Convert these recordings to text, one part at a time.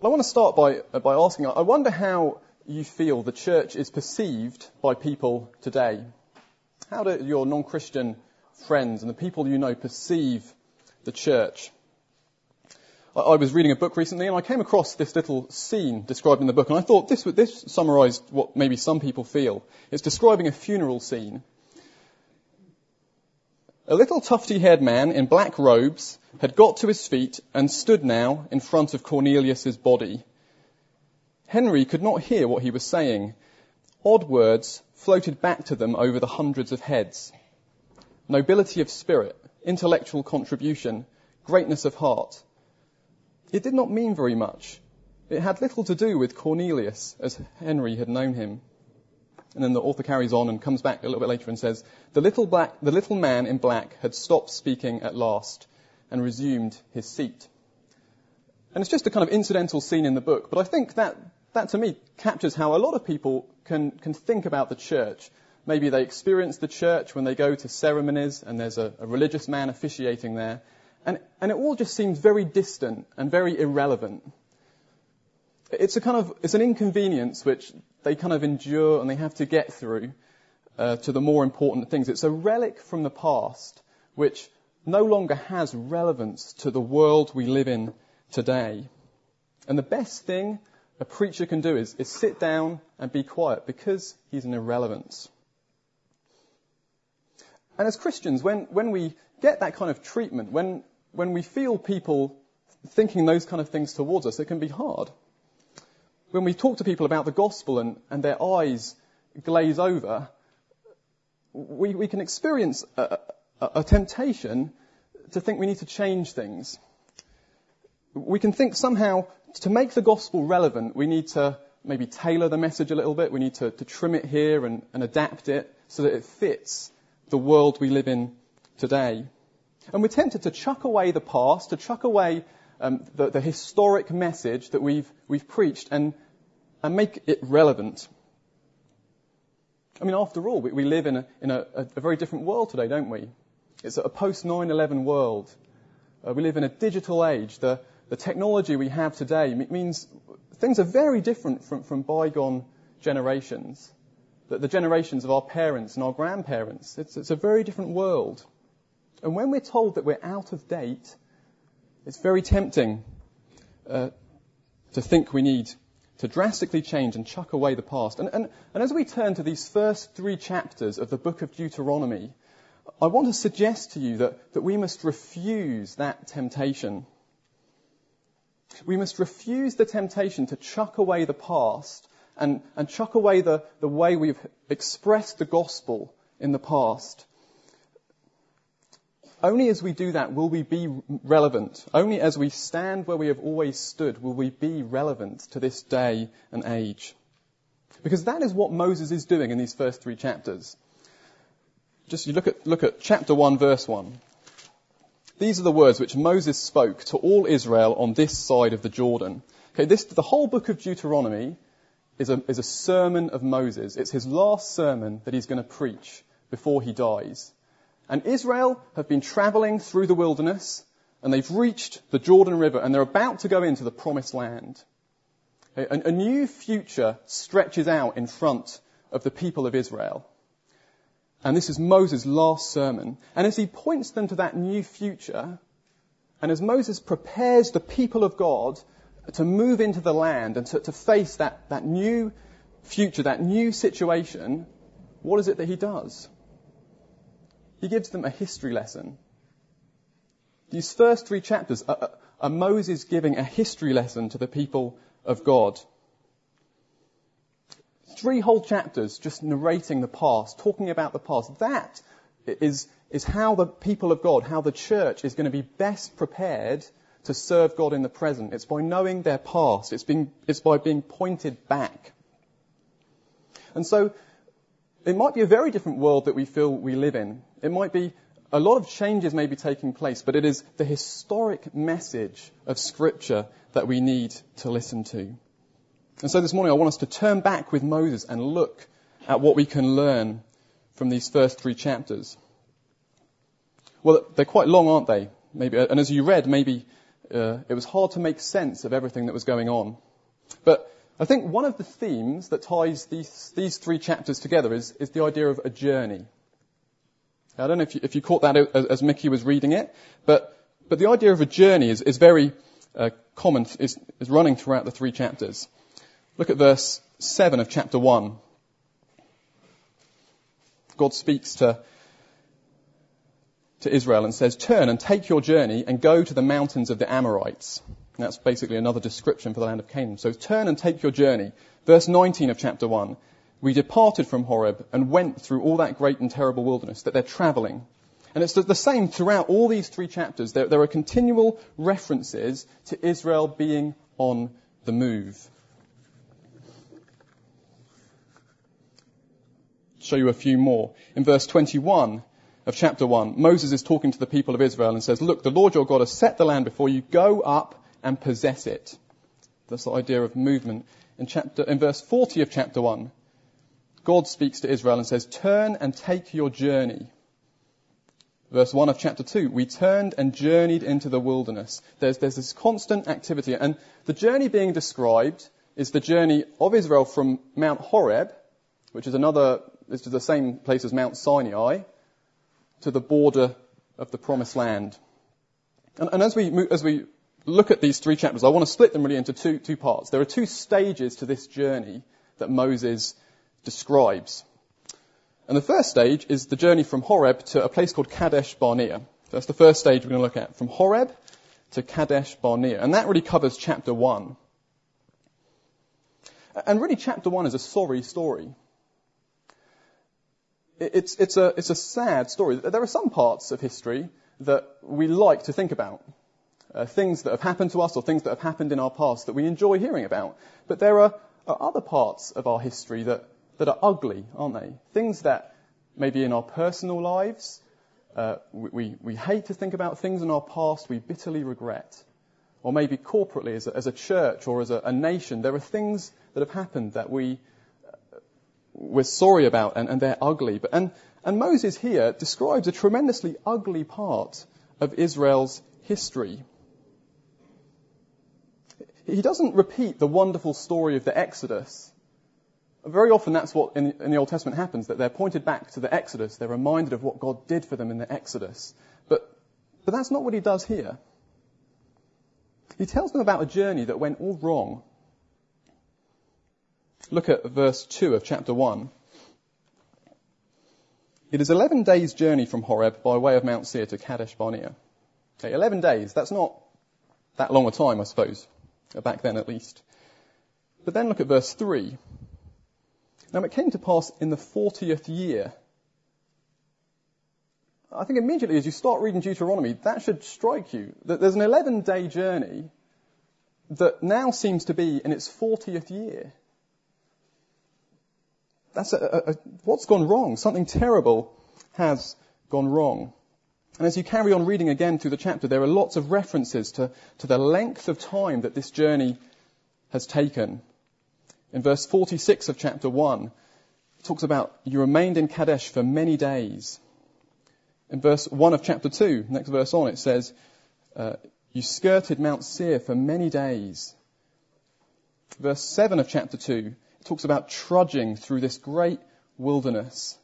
I want to start by asking, I wonder how you feel the church is perceived by people today. How do your non-Christian friends and the people you know perceive the church? I was reading a book recently and I came across this little scene described in the book, and I thought this summarised what maybe some people feel. It's describing a funeral scene. A little tufty-haired man in black robes had got to his feet and stood now in front of Cornelius's body. Henry could not hear what he was saying. Odd words floated back to them over the hundreds of heads. Nobility of spirit, intellectual contribution, greatness of heart. It did not mean very much. It had little to do with Cornelius as Henry had known him. And then the author carries on and comes back a little bit later and says, the little man in black had stopped speaking at last and resumed his seat. And it's just a kind of incidental scene in the book, but I think that to me captures how a lot of people can think about the church. Maybe they experience the church when they go to ceremonies and there's a religious man officiating there. And it all just seems very distant and very irrelevant. It's an inconvenience which they kind of endure and they have to get through to the more important things. It's a relic from the past which no longer has relevance to the world we live in today. And the best thing a preacher can do is sit down and be quiet because he's an irrelevance. And as Christians, when we get that kind of treatment, when we feel people thinking those kind of things towards us, it can be hard. When we talk to people about the gospel and their eyes glaze over, we can experience a temptation to think we need to change things. We can think somehow to make the gospel relevant, we need to maybe tailor the message a little bit. We need to trim it here and adapt it so that it fits the world we live in today. And we're tempted to chuck away the past, to chuck away the historic message that we've preached and make it relevant. I mean, after all, we live in a very different world today, don't we? It's a post 9/11 world. We live in a digital age. The technology we have today means things are very different from bygone generations. The generations of our parents and our grandparents. It's a very different world. And when we're told that we're out of date, it's very tempting to think we need to drastically change and chuck away the past. And as we turn to these first 3 chapters of the book of Deuteronomy, I want to suggest to you that we must refuse that temptation. We must refuse the temptation to chuck away the past and chuck away the way we've expressed the gospel in the past. Only as we do that will we be relevant. Only as we stand where we have always stood will we be relevant to this day and age. Because that is what Moses is doing in these first 3 chapters. Just you look at chapter 1, verse 1. These are the words which Moses spoke to all Israel on this side of the Jordan. Okay, the whole book of Deuteronomy is a sermon of Moses. It's his last sermon that he's going to preach before he dies. And Israel have been travelling through the wilderness, and they've reached the Jordan River, and they're about to go into the promised land. A new future stretches out in front of the people of Israel. And this is Moses' last sermon. And as he points them to that new future, and as Moses prepares the people of God to move into the land and to face that new future, that new situation, what is it that he does? He gives them a history lesson. These first 3 chapters are Moses giving a history lesson to the people of God. 3 whole chapters just narrating the past, talking about the past. That is how the people of God, how the church is going to be best prepared to serve God in the present. It's by knowing their past. It's by being pointed back. And so it might be a very different world that we feel we live in. It might be a lot of changes may be taking place, but it is the historic message of Scripture that we need to listen to. And so this morning I want us to turn back with Moses and look at what we can learn from these first 3 chapters. Well, they're quite long, aren't they? Maybe, and as you read, maybe It was hard to make sense of everything that was going on. But I think one of the themes that ties these three chapters together is the idea of a journey. I don't know if you caught that as Mickey was reading it, but the idea of a journey is very common, is running throughout the three chapters. Look at verse 7 of chapter 1. God speaks to Israel and says, "Turn and take your journey and go to the mountains of the Amorites." And that's basically another description for the land of Canaan. So turn and take your journey. Verse 19 of chapter 1. "We departed from Horeb and went through all that great and terrible wilderness," that they're travelling. And it's the same throughout all these three chapters. There are continual references to Israel being on the move. Show you a few more. In verse 21 of chapter 1, Moses is talking to the people of Israel and says, "Look, the Lord your God has set the land before you. Go up and possess it." That's the idea of movement. In verse 40 of chapter 1, God speaks to Israel and says, "Turn and take your journey." Verse 1 of chapter 2, "We turned and journeyed into the wilderness." There's this constant activity. And the journey being described is the journey of Israel from Mount Horeb, which is the same place as Mount Sinai, to the border of the Promised Land. And as we look at these three chapters, I want to split them really into two parts. There are two stages to this journey that Moses describes. And the first stage is the journey from Horeb to a place called Kadesh Barnea. That's the first stage we're going to look at, from Horeb to Kadesh Barnea. And that really covers chapter 1. And really chapter 1 is a sorry story. It's a sad story. There are some parts of history that we like to think about. Things that have happened to us or things that have happened in our past that we enjoy hearing about. But there are other parts of our history that are ugly, aren't they? Things that maybe in our personal lives, we hate to think about things in our past we bitterly regret. Or maybe corporately as a church or as a nation, there are things that have happened that we're sorry about and they're ugly. And Moses here describes a tremendously ugly part of Israel's history. He doesn't repeat the wonderful story of the Exodus. Very often that's what in the Old Testament happens, that they're pointed back to the Exodus. They're reminded of what God did for them in the Exodus. But that's not what he does here. He tells them about a journey that went all wrong. Look at verse 2 of chapter 1. "It is 11 days' journey from Horeb by way of Mount Seir to Kadesh Barnea." Okay, 11 days. That's not that long a time, I suppose. Back then, at least. But then look at verse 3. "Now it came to pass in the 40th year." I think immediately as you start reading Deuteronomy, that should strike you. That there's an 11-day journey that now seems to be in its 40th year. That's what's gone wrong? Something terrible has gone wrong. And as you carry on reading again through the chapter, there are lots of references to the length of time that this journey has taken. In verse 46 of chapter 1, it talks about, "You remained in Kadesh for many days." In verse 1 of chapter 2, next verse on, it says, "You skirted Mount Seir for many days." Verse 7 of chapter 2, it talks about trudging through this great wilderness.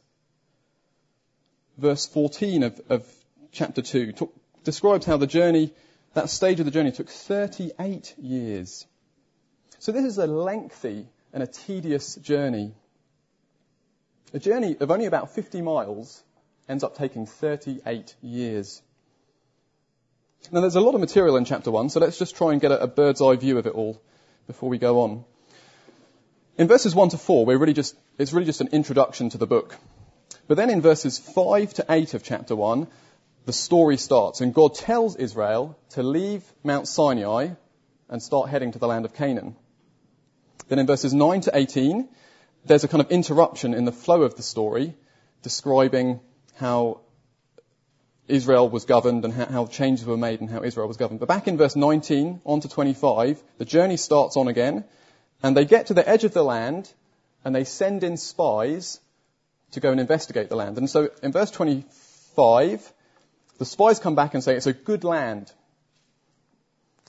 Verse 14 of chapter 2 describes how the journey, that stage of the journey, took 38 years. So this is a lengthy and a tedious journey. A journey of only about 50 miles ends up taking 38 years. Now there's a lot of material in chapter 1, so let's just try and get a bird's eye view of it all before we go on. In verses 1 to 4, it's really just an introduction to the book. But then in verses 5 to 8 of chapter 1, the story starts, and God tells Israel to leave Mount Sinai and start heading to the land of Canaan. Then in verses 9 to 18, there's a kind of interruption in the flow of the story, describing how Israel was governed and how changes were made and how Israel was governed. But back in verse 19 on to 25, the journey starts on again, and they get to the edge of the land, and they send in spies to go and investigate the land. And so in verse 25, the spies come back and say it's a good land.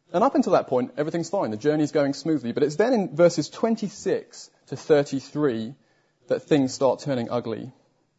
And up until that point, everything's fine. The journey's going smoothly. But it's then in verses 26 to 33 that things start turning ugly.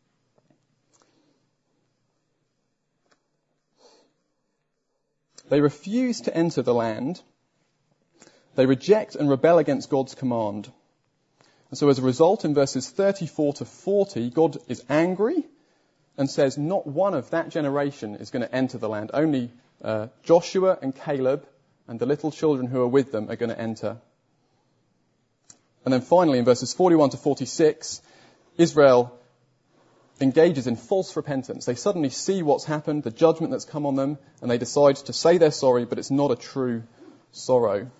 They refuse to enter the land. They reject and rebel against God's command. And so as a result, in verses 34 to 40, God is angry and says not one of that generation is going to enter the land. Only Joshua and Caleb and the little children who are with them are going to enter. And then finally, in verses 41 to 46, Israel engages in false repentance. They suddenly see what's happened, the judgment that's come on them, and they decide to say they're sorry, but it's not a true sorrow.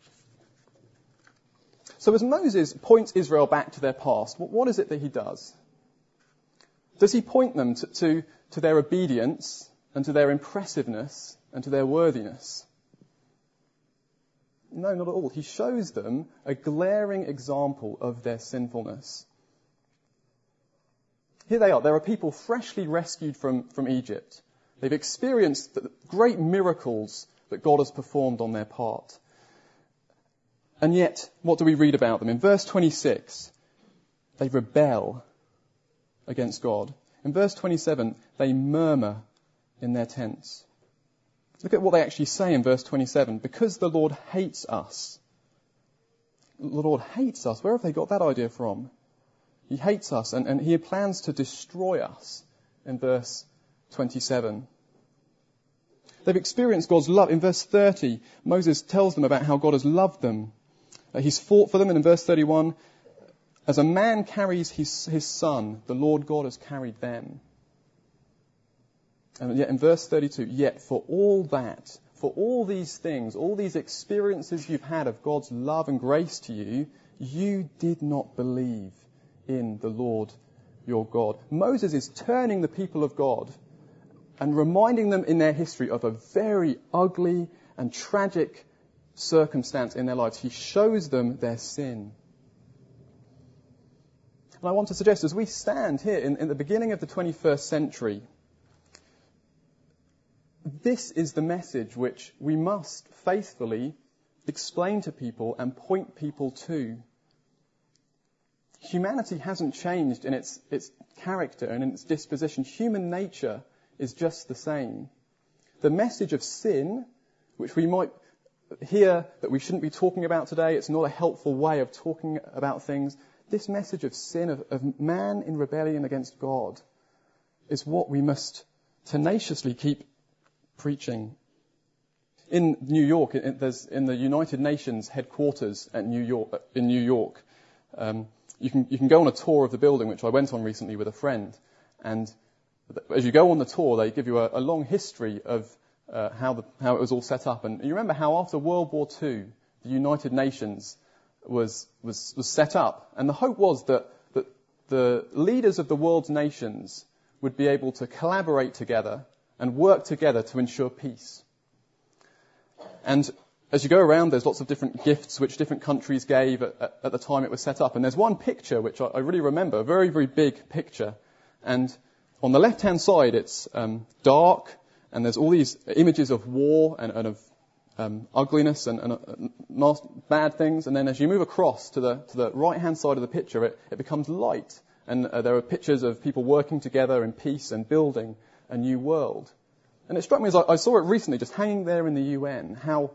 So as Moses points Israel back to their past, what is it that he does? Does he point them to their obedience and to their impressiveness and to their worthiness? No, not at all. He shows them a glaring example of their sinfulness. Here they are. There are people freshly rescued from Egypt. They've experienced the great miracles that God has performed on their part. And yet, what do we read about them? In verse 26, they rebel against God. In verse 27, they murmur in their tents. Look at what they actually say in verse 27. Because the Lord hates us. The Lord hates us. Where have they got that idea from? He hates us and he plans to destroy us in verse 27. They've experienced God's love. In verse 30, Moses tells them about how God has loved them. He's fought for them. And in verse 31, as a man carries his son, the Lord God has carried them. And yet in verse 32, yet for all that, for all these things, all these experiences you've had of God's love and grace to you, you did not believe in the Lord your God. Moses is turning the people of God and reminding them in their history of a very ugly and tragic circumstance in their lives. He shows them their sin. And I want to suggest, as we stand here in the beginning of the 21st century, this is the message which we must faithfully explain to people and point people to. Humanity hasn't changed in its character and in its disposition. Human nature is just the same. The message of sin, which we might hear that we shouldn't be talking about today, it's not a helpful way of talking about things. This message of sin, of man in rebellion against God, is what we must tenaciously keep preaching. In New York, in the United Nations headquarters in New York, you can go on a tour of the building, which I went on recently with a friend. And as you go on the tour, they give you a long history of how it was all set up. And you remember how after World War II, the United Nations was set up, and the hope was that the leaders of the world's nations would be able to collaborate together and work together to ensure peace. And as you go around, there's lots of different gifts which different countries gave at the time it was set up. And there's one picture which I really remember, a very, very big picture. And on the left-hand side, it's dark, and there's all these images of war and of ugliness and bad things. And then as you move across to the right-hand side of the picture, it becomes light. And there are pictures of people working together in peace and building a new world. And it struck me as I saw it recently, just hanging there in the UN, how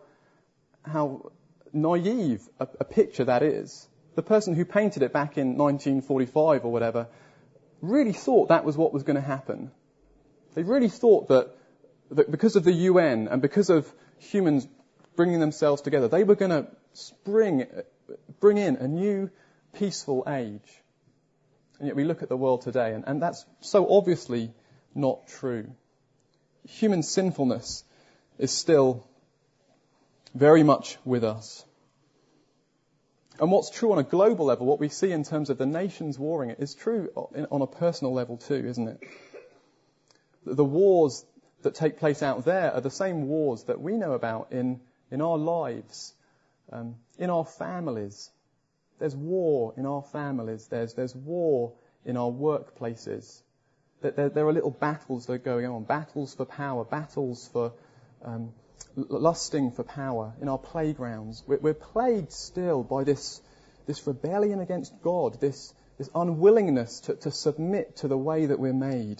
naive a picture that is. The person who painted it back in 1945 or whatever really thought that was what was going to happen. They really thought that because of the UN and because of humans bringing themselves together, they were going to bring in a new peaceful age. And yet we look at the world today, and that's so obviously not true. Human sinfulness is still very much with us. And what's true on a global level, what we see in terms of the nations warring, is true on a personal level too, isn't it? The wars that take place out there are the same wars that we know about in our lives, in our families. There's war in our families. There's war in our workplaces. There are little battles that are going on, battles for power, battles for lusting for power, in our playgrounds. We're plagued still by this rebellion against God, this unwillingness to submit to the way that we're made.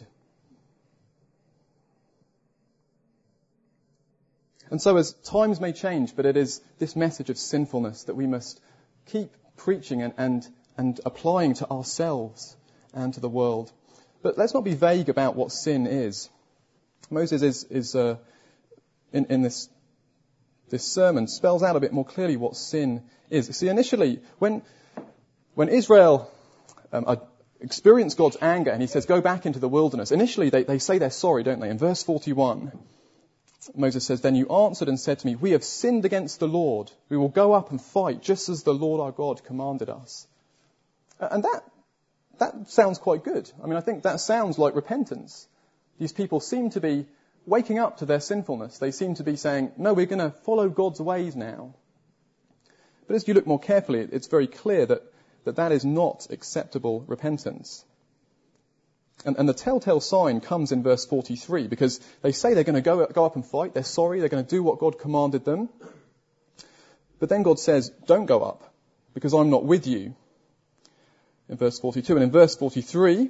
And so as times may change, but it is this message of sinfulness that we must keep preaching and applying to ourselves and to the world. But let's not be vague about what sin is. Moses is in this sermon spells out a bit more clearly what sin is. See, initially, when Israel experienced God's anger and he says, go back into the wilderness, initially they say they're sorry, don't they? In verse 41, Moses says, then you answered and said to me, we have sinned against the Lord. We will go up and fight just as the Lord our God commanded us. And that sounds quite good. I mean, I think that sounds like repentance. These people seem to be waking up to their sinfulness. They seem to be saying, no, we're going to follow God's ways now. But as you look more carefully, it's very clear that is not acceptable repentance. And the telltale sign comes in verse 43, because they say they're going to go up and fight. They're sorry. They're going to do what God commanded them. But then God says, don't go up, because I'm not with you. In verse 42. And in verse 43,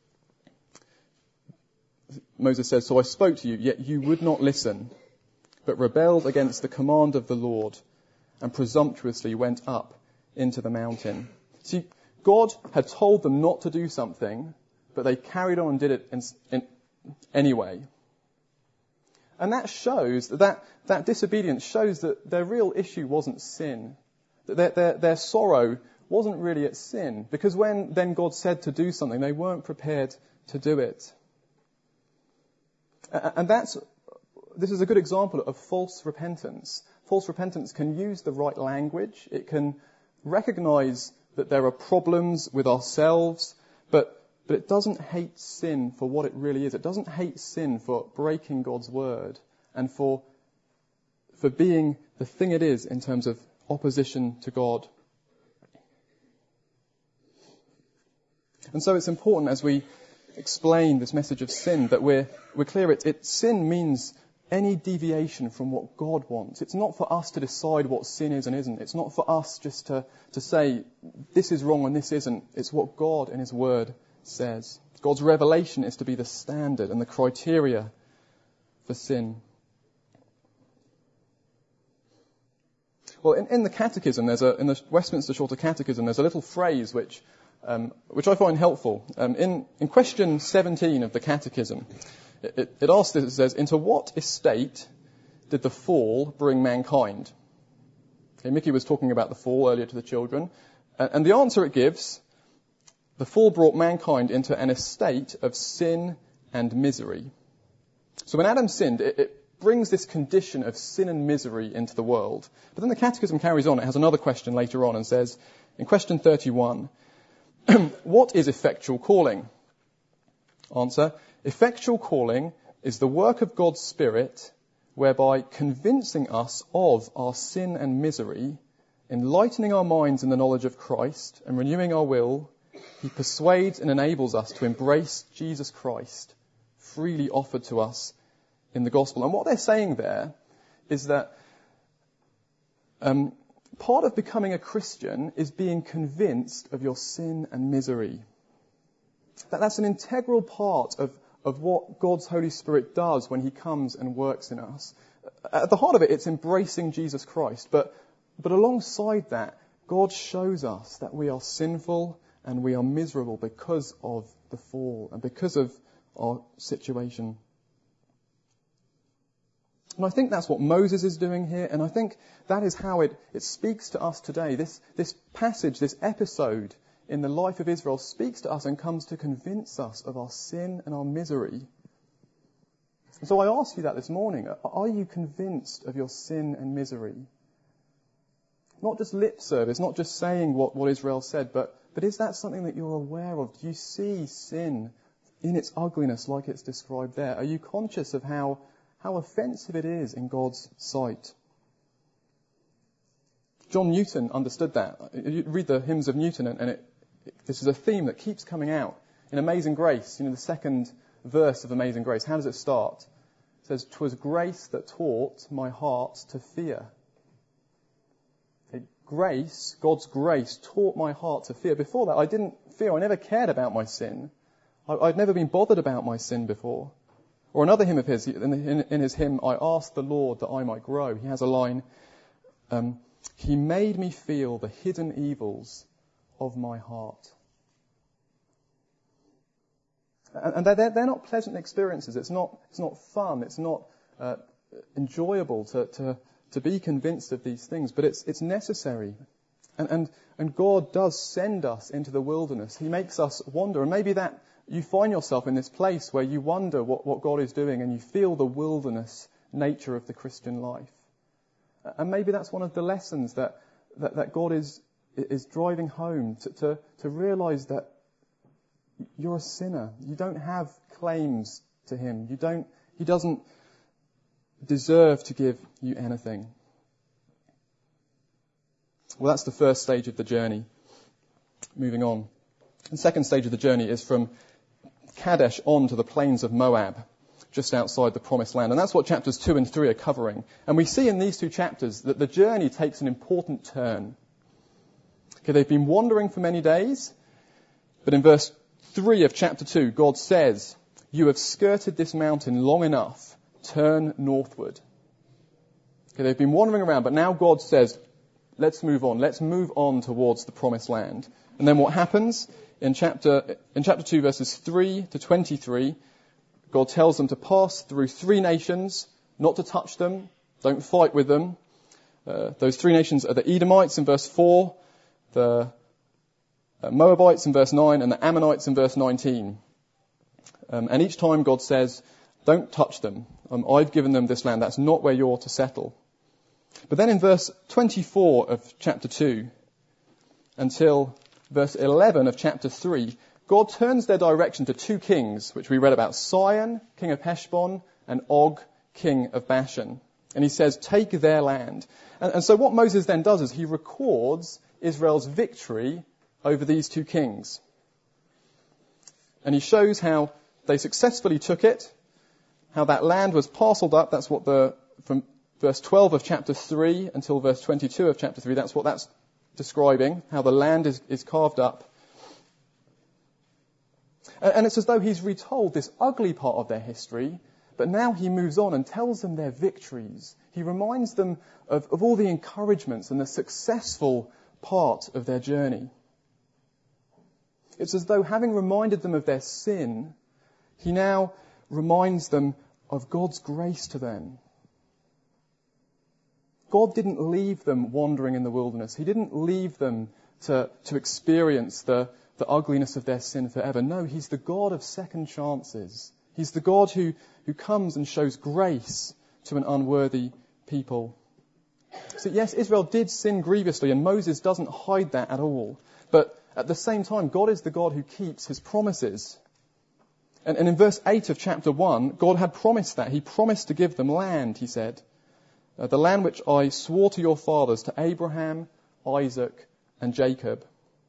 Moses says, so I spoke to you, yet you would not listen, but rebelled against the command of the Lord and presumptuously went up into the mountain. See, God had told them not to do something, but they carried on and did it anyway. And that shows, that disobedience shows that their real issue wasn't sin. That their sorrow wasn't really at sin. Because when then God said to do something, they weren't prepared to do it. And this is a good example of false repentance. False repentance can use the right language. It can recognize that there are problems with ourselves, but it doesn't hate sin for what it really is. It doesn't hate sin for breaking God's word and for being the thing it is in terms of opposition to God. And so it's important as we explain this message of sin that we're clear sin means any deviation from what God wants. It's not for us to decide what sin is and isn't. It's not for us just to say this is wrong and this isn't. It's what God in His Word says. God's revelation is to be the standard and the criteria for sin. Well, in the Catechism, in the Westminster Shorter Catechism, there's a little phrase which I find helpful. In question 17 of the Catechism, it asks this, it says, into what estate did the fall bring mankind? Okay, Mickey was talking about the fall earlier to the children, and the answer it gives, the fall brought mankind into an estate of sin and misery. So when Adam sinned, it brings this condition of sin and misery into the world. But then the Catechism carries on. It has another question later on and says, in question 31, what is effectual calling? Answer, effectual calling is the work of God's Spirit whereby convincing us of our sin and misery, enlightening our minds in the knowledge of Christ and renewing our will, He persuades and enables us to embrace Jesus Christ, freely offered to us in the gospel. And what they're saying there is that part of becoming a Christian is being convinced of your sin and misery. That's an integral part of what God's Holy Spirit does when He comes and works in us. At the heart of it, it's embracing Jesus Christ. But alongside that, God shows us that we are sinful and we are miserable because of the fall and because of our situation. And I think that's what Moses is doing here, and I think that is how it speaks to us today. This passage, this episode in the life of Israel speaks to us and comes to convince us of our sin and our misery. And so I ask you that this morning. Are you convinced of your sin and misery? Not just lip service, not just saying what Israel said, but is that something that you're aware of? Do you see sin in its ugliness like it's described there? Are you conscious of how offensive it is in God's sight? John Newton understood that. You read the hymns of Newton and this is a theme that keeps coming out. In Amazing Grace, the second verse of Amazing Grace, how does it start? It says, "'Twas grace that taught my heart to fear." Grace, God's grace, taught my heart to fear. Before that, I didn't fear. I never cared about my sin. I'd never been bothered about my sin before. Or another hymn of his, in his hymn, "I asked the Lord that I might grow." He has a line, "He made me feel the hidden evils of my heart." And they're not pleasant experiences. It's not fun. It's not enjoyable to be convinced of these things, but it's necessary. And God does send us into the wilderness. He makes us wander. And maybe that you find yourself in this place where you wonder what God is doing, and you feel the wilderness nature of the Christian life. And maybe that's one of the lessons that God is driving home, to realize that you're a sinner. You don't have claims to him. He doesn't deserve to give you anything. Well, that's the first stage of the journey. Moving on. The second stage of the journey is from Kadesh on to the plains of Moab, just outside the Promised Land. And that's what chapters 2 and 3 are covering. And we see in these two chapters that the journey takes an important turn. Okay, they've been wandering for many days, but in verse 3 of chapter 2, God says, "You have skirted this mountain long enough. Turn northward." Okay, they've been wandering around, but now God says, let's move on. Let's move on towards the Promised Land. And then what happens? In chapter 2, verses 3 to 23, God tells them to pass through 3 nations, not to touch them, don't fight with them. Those 3 nations are the Edomites in verse 4, the Moabites in verse 9, and the Ammonites in verse 19. And each time God says, don't touch them. I've given them this land. That's not where you're to settle. But then in verse 24 of chapter 2 until verse 11 of chapter 3, God turns their direction to 2 kings, which we read about, Sihon, king of Heshbon, and Og, king of Bashan. And he says, take their land. And so what Moses then does is he records Israel's victory over these 2 kings. And he shows how they successfully took it, how that land was parceled up. That's what from verse 12 of chapter 3 until verse 22 of chapter 3, that's what that's describing, how the land is carved up. And it's as though he's retold this ugly part of their history, but now he moves on and tells them their victories. He reminds them of all the encouragements and the successful part of their journey. It's as though, having reminded them of their sin, he now reminds them of God's grace to them. God didn't leave them wandering in the wilderness. He didn't leave them to experience the ugliness of their sin forever. No, he's the God of second chances. He's the God who comes and shows grace to an unworthy people. So yes, Israel did sin grievously, and Moses doesn't hide that at all. But at the same time, God is the God who keeps his promises. And in verse 8 of chapter 1, God had promised that. He promised to give them land, he said. The land which I swore to your fathers, to Abraham, Isaac, and Jacob.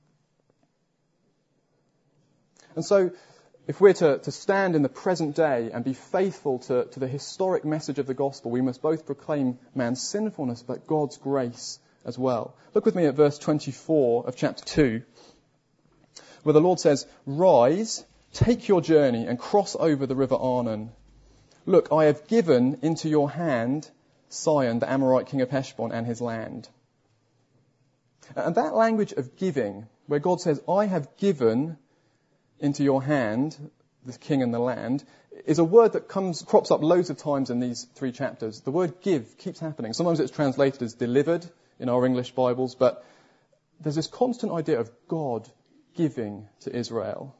And so, if we're to stand in the present day and be faithful to the historic message of the gospel, we must both proclaim man's sinfulness, but God's grace as well. Look with me at verse 24 of chapter 2, where the Lord says, "Rise, take your journey, and cross over the river Arnon. Look, I have given into your hand Sihon, the Amorite king of Heshbon, and his land." And that language of giving, where God says, I have given into your hand the king and the land, is a word that crops up loads of times in these 3 chapters. The word give keeps happening. Sometimes it's translated as delivered in our English Bibles, but there's this constant idea of God giving to Israel.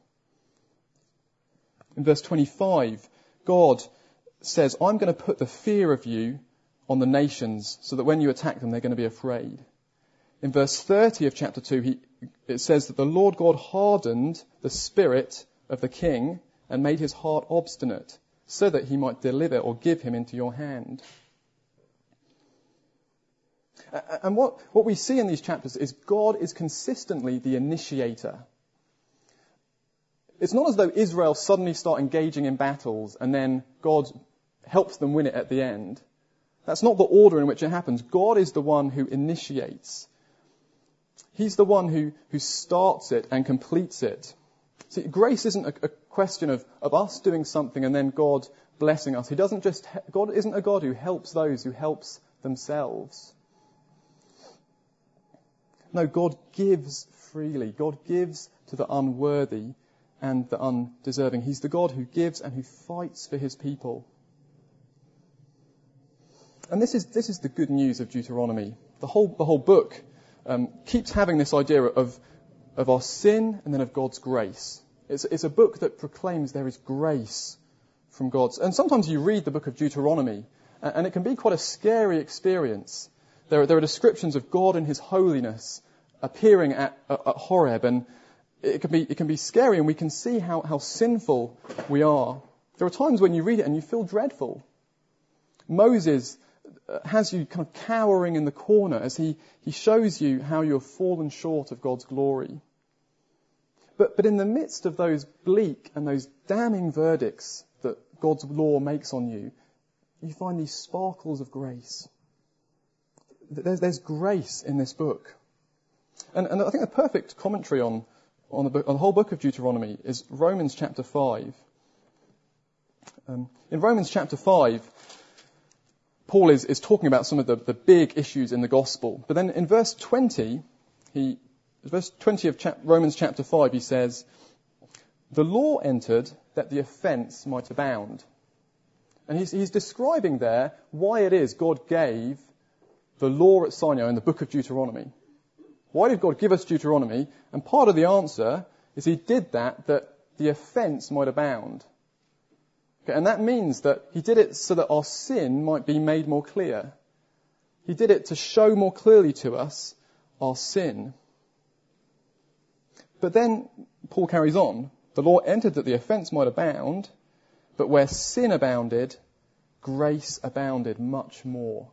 In verse 25, God says, I'm going to put the fear of you on the nations so that when you attack them, they're going to be afraid. In verse 30 of chapter 2, it says that the Lord God hardened the spirit of the king and made his heart obstinate so that he might deliver or give him into your hand. And what we see in these chapters is God is consistently the initiator. It's not as though Israel suddenly start engaging in battles and then God helps them win it at the end. That's not the order in which it happens. God is the one who initiates. He's the one who starts it and completes it. See, grace isn't a question of us doing something and then God blessing us. God isn't a God who helps those who helps themselves. No, God gives freely. God gives to the unworthy and the undeserving. He's the God who gives and who fights for his people. And this is the good news of Deuteronomy. The whole book keeps having this idea of our sin and then of God's grace. It's a book that proclaims there is grace from God. And sometimes you read the book of Deuteronomy, and it can be quite a scary experience. There are descriptions of God and his holiness appearing at Horeb, and it can be scary, and we can see how sinful we are. There are times when you read it and you feel dreadful. Moses has you kind of cowering in the corner as he shows you how you have fallen short of God's glory. But in the midst of those bleak and those damning verdicts that God's law makes on you, you find these sparkles of grace. There's grace in this book. And I think the perfect commentary on the whole book of Deuteronomy is Romans chapter 5. In Romans chapter 5, Paul is talking about some of the big issues in the gospel. But then in verse 20, of Romans chapter 5, he says, "The law entered that the offence might abound." And he's describing there why it is God gave the law at Sinai in the book of Deuteronomy. Why did God give us Deuteronomy? And part of the answer is he did that the offence might abound. Okay, and that means that he did it so that our sin might be made more clear. He did it to show more clearly to us our sin. But then Paul carries on. The law entered that the offence might abound, but where sin abounded, grace abounded much more.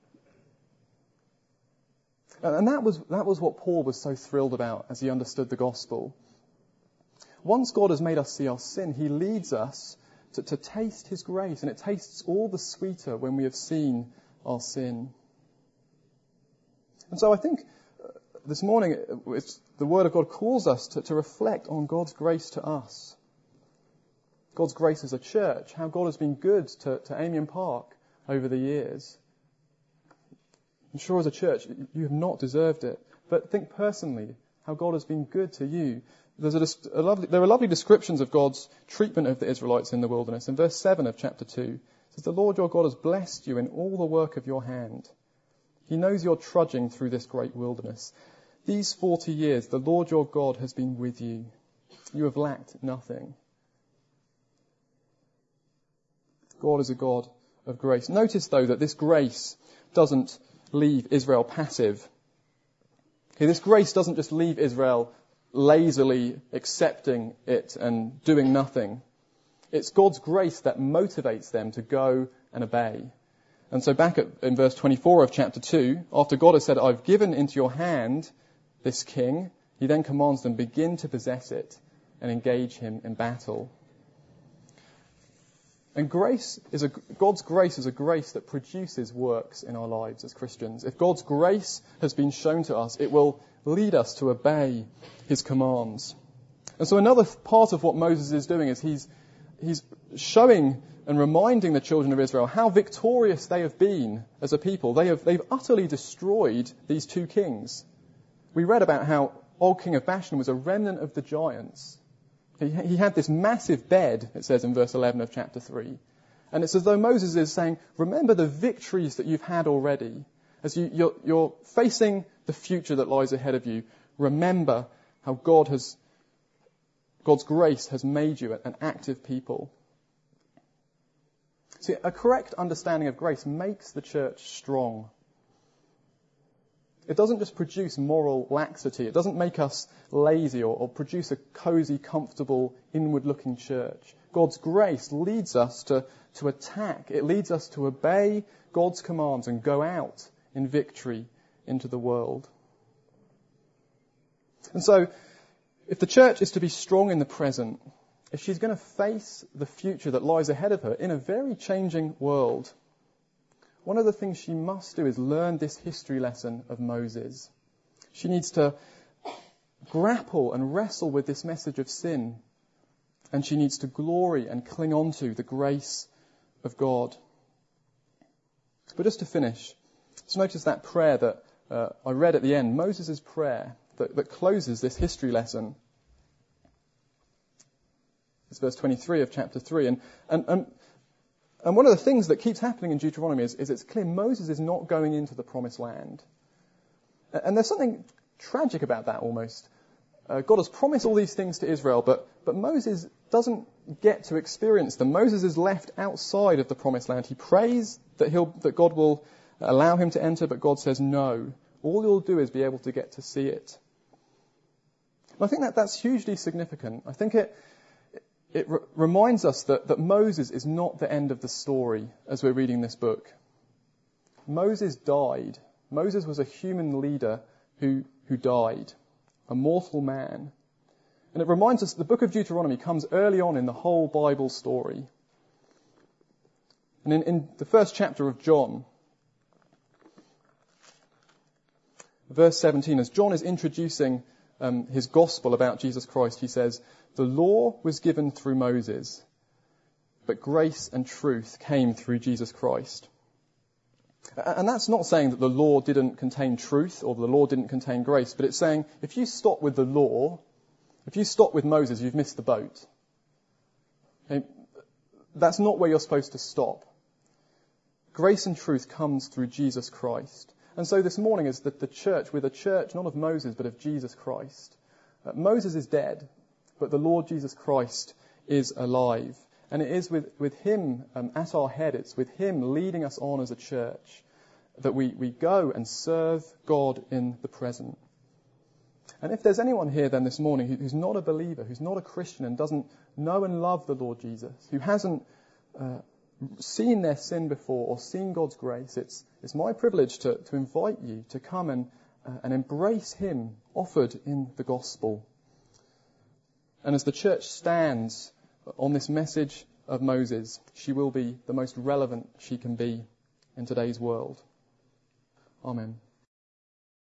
And that was what Paul was so thrilled about as he understood the gospel. Once God has made us see our sin, he leads us to taste his grace, and it tastes all the sweeter when we have seen our sin. And so I think this morning the Word of God calls us to reflect on God's grace to us. God's grace as a church, how God has been good to Amiens Park over the years. I'm sure as a church you have not deserved it, but think personally how God has been good to you. There are lovely descriptions of God's treatment of the Israelites in the wilderness. In verse 7 of chapter 2, it says, "The Lord your God has blessed you in all the work of your hand. He knows you're trudging through this great wilderness. These 40 years, the Lord your God has been with you. You have lacked nothing." God is a God of grace. Notice, though, that this grace doesn't leave Israel passive. Okay, this grace doesn't just leave Israel lazily accepting it and doing nothing. It's God's grace that motivates them to go and obey. And so back in verse 24 of chapter 2, after God has said, "I've given into your hand this king," he then commands them, begin to possess it and engage him in battle. And God's grace is a grace that produces works in our lives as Christians. If God's grace has been shown to us, it will lead us to obey his commands. And so another part of what Moses is doing is he's showing and reminding the children of Israel how victorious they have been as a people. They've utterly destroyed these two kings. We read about how Og king of Bashan was a remnant of the giants. He had this massive bed, it says in verse 11 of chapter 3. And it's as though Moses is saying, remember the victories that you've had already. As you're facing the future that lies ahead of you, remember how God's grace has made you an active people. See, a correct understanding of grace makes the church strong. It doesn't just produce moral laxity. It doesn't make us lazy or produce a cozy, comfortable, inward-looking church. God's grace leads us to attack. It leads us to obey God's commands and go out in victory into the world. And so, if the church is to be strong in the present, if she's going to face the future that lies ahead of her in a very changing world, one of the things she must do is learn this history lesson of Moses. She needs to grapple and wrestle with this message of sin, and she needs to glory and cling on to the grace of God. But just to finish, just notice that prayer that I read at the end, Moses' prayer that closes this history lesson. It's verse 23 of chapter 3. And one of the things that keeps happening in Deuteronomy is it's clear Moses is not going into the promised land. And there's something tragic about that almost. God has promised all these things to Israel, but Moses doesn't get to experience them. Moses is left outside of the promised land. He prays that God will allow him to enter, but God says no. All you'll do is be able to get to see it. And I think that's hugely significant. I think it reminds us that Moses is not the end of the story as we're reading this book. Moses died. Moses was a human leader who died, a mortal man. And it reminds us that the book of Deuteronomy comes early on in the whole Bible story. And in the first chapter of John, verse 17, as John is introducing his gospel about Jesus Christ, he says, "The law was given through Moses, but grace and truth came through Jesus Christ." And that's not saying that the law didn't contain truth or the law didn't contain grace, but it's saying if you stop with the law, if you stop with Moses, you've missed the boat. Okay? That's not where you're supposed to stop. Grace and truth comes through Jesus Christ. And so this morning is that the church, we're the church not of Moses but of Jesus Christ. Moses is dead, but the Lord Jesus Christ is alive. And it is with him at our head, it's with him leading us on as a church that we go and serve God in the present. And if there's anyone here then this morning who's not a believer, who's not a Christian and doesn't know and love the Lord Jesus, who hasn't seen their sin before or seen God's grace, it's my privilege to invite you to come and embrace him offered in the gospel. And as the church stands on this message of Moses, she will be the most relevant she can be in today's world. Amen.